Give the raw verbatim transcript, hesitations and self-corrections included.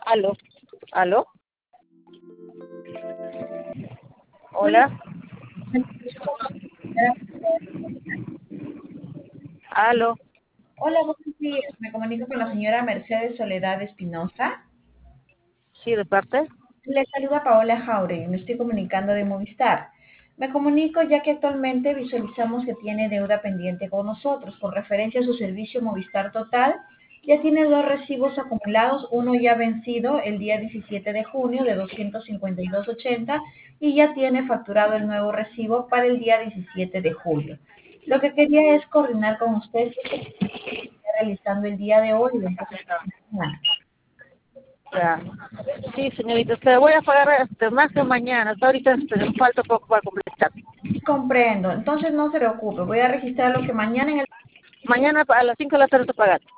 Aló, aló, hola, aló, Hola, buenos días. Me comunico con la señora Mercedes Soledad Espinosa. sí, de parte. Le saluda Paola Jauregui. Me estoy comunicando de Movistar. Me comunico ya que actualmente visualizamos que tiene deuda pendiente con nosotros. Con referencia a su servicio Movistar Total, ya tiene dos recibos acumulados, uno ya vencido el día diecisiete de junio de doscientos cincuenta y dos ochenta y ya tiene facturado el nuevo recibo para el día diecisiete de julio. Lo que quería es coordinar con usted si se está realizando el día de hoy y la próxima semana. Ya. Sí, señorita, te voy a pagar este, más que mañana. Hasta ahorita este, me falta poco para completar. Comprendo. Entonces no se preocupe. Voy a registrar lo que mañana en el... Mañana a las cinco de la tarde te pagas.